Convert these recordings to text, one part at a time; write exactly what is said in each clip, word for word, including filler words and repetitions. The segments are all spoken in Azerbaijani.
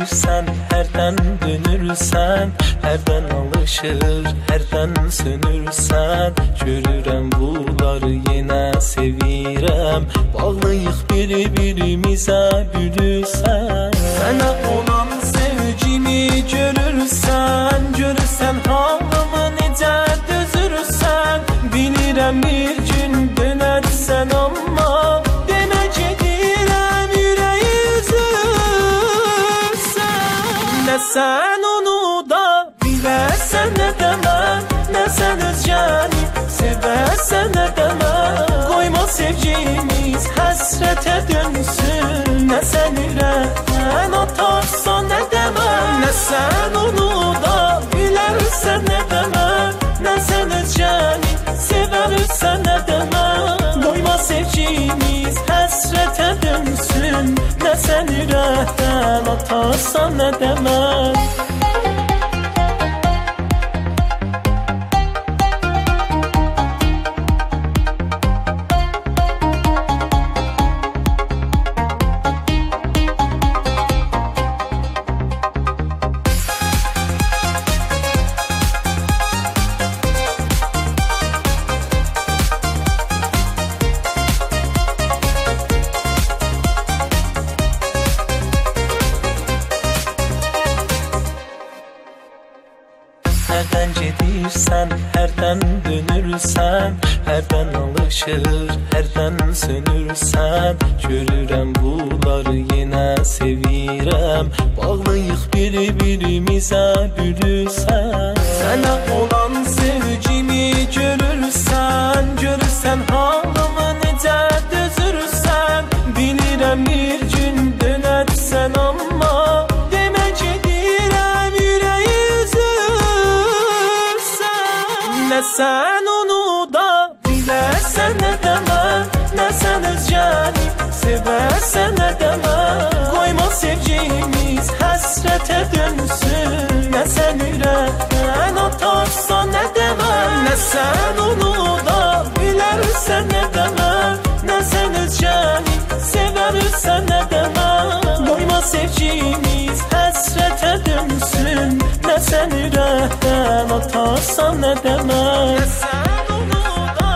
deyirsən, hərdən dönürsən, hərdən alışır, hərdən sönürsən. Görürəm bunları yenə sevirəm, bağlıyıq bir-birimizə gülürsən. Sənə olan sevgimi görürsən, görürsən halımı necə dözürsən. Bilirəm bir gün dönərsən amma demə gedirəm ürəyi üzürsən. Nə sən onu da bilərsən, nə də mən, nə sən özgəni sevərsən, nə də mən. Qoyma sevgimiz həsrətə dönsün, nə sən ürəkdən atarsan, nə də mən. Nə sən onu da bilərsən, nə də mən, nə sən özgəni sevərsən, nə də mən. Qoyma sevgimiz həsrətə dönsün, nə sən ürəkdən atarsan, nə də mən. Hərdən gedirsən, hərdən dönürsən, hərdən alışır, hərdən sönürsən. Görürəm bunları yenə sevirəm, bağlıyıq bir-birimizə gülürsən. Sənə olan sevgimi görürsən, görürsən halımı necə dözürsən. Bilirəm bir gün dönərsən amma demə gedirəm ürəyi üzürsən. Nə sən onu da bilərsən, nə də mən, nə sən özgəni sevərsən, nə də mən. Qoyma sevgimiz həsrətə dönsün, nə sən ürəkdən atarsan, nə də mən. Nə sən onu da bilərsən, nə də mən, nə sən özgəni sevərsən, nə də mən. Qoyma sevgimiz həsrətə dönsün, nə sən ürəkdən atarsan, nə də mən. Nə sən onu da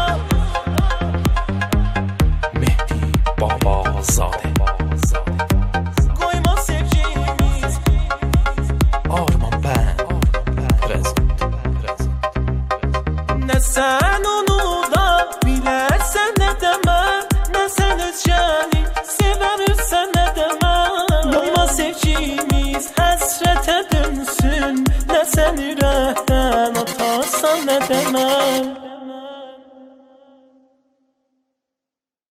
Mehdi Babazadə. qoyma sevgimiz. Arman ben Prezent. Nə sən onu da bilərsən, nə də mən, nə sən özgəni sevərsən, nə də mən. Qoyma sevgimiz həsrətə dönsün, nə sən ürəkdən atarsan, nə də mən.